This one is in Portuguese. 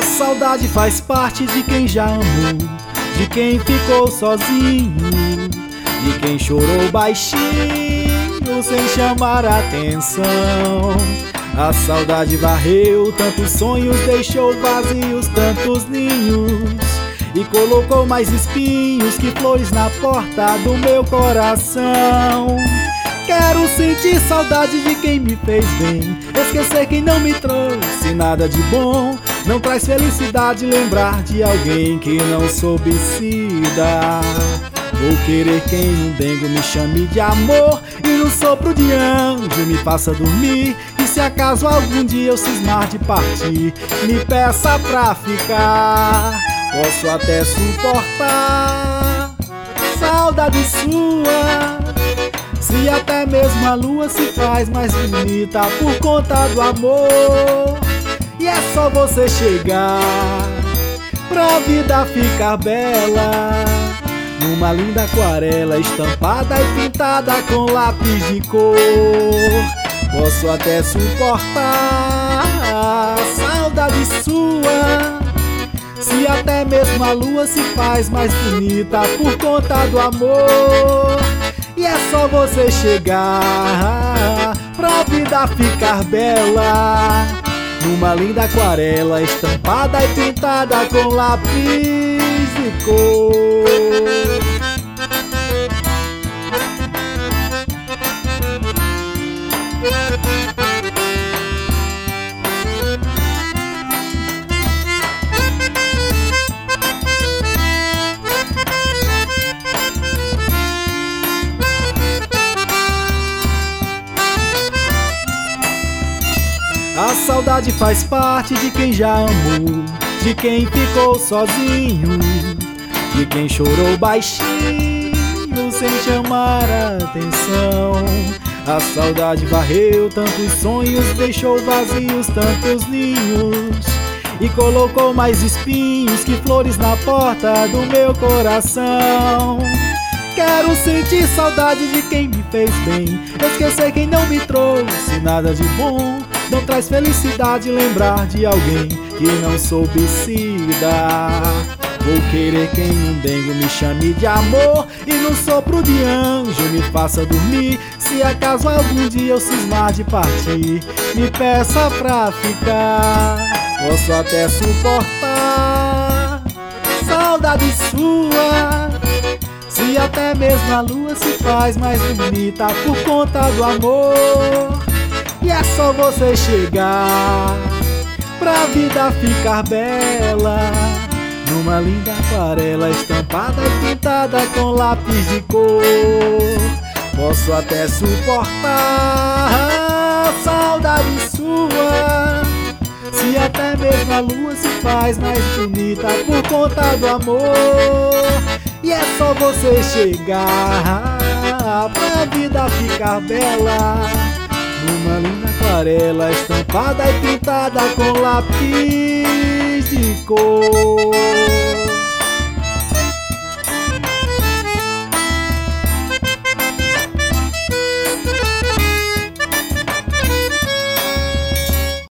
A saudade faz parte de quem já amou, de quem ficou sozinho, de quem chorou baixinho sem chamar atenção. A saudade varreu tantos sonhos, deixou vazios tantos ninhos e colocou mais espinhos que flores na porta do meu coração. Quero sentir saudade de quem me fez bem, esquecer quem não me trouxe nada de bom. Não traz felicidade lembrar de alguém que não soube se dar. Vou querer quem num dengo me chame de amor e no sopro de anjo me faça dormir. E se acaso algum dia eu cismar de partir, me peça pra ficar. Posso até suportar saudade sua, se até mesmo a lua se faz mais bonita por conta do amor. E é só você chegar pra vida ficar bela, numa linda aquarela estampada e pintada com lápis de cor. Posso até suportar a saudade sua, se até mesmo a lua se faz mais bonita por conta do amor. E é só você chegar pra vida ficar bela, numa linda aquarela estampada e pintada com lápis de cor. A saudade faz parte de quem já amou, de quem ficou sozinho, de quem chorou baixinho sem chamar a atenção. A saudade varreu tantos sonhos, deixou vazios tantos ninhos e colocou mais espinhos que flores na porta do meu coração. Quero sentir saudade de quem me fez bem, esquecer quem não me trouxe nada de bom. Não traz felicidade lembrar de alguém que não soube se dar. Vou querer quem num dengo me chame de amor e no sopro de anjo me faça dormir. Se acaso algum dia eu cismar de partir, me peça pra ficar. Posso até suportar saudade sua, se até mesmo a lua se faz mais bonita por conta do amor. E é só você chegar pra vida ficar bela, numa linda aquarela estampada e pintada com lápis de cor. Posso até suportar a saudade sua, se até mesmo a lua se faz mais bonita por conta do amor. E é só você chegar pra vida ficar bela, numa linda aquarela estampada e pintada com lápis de cor.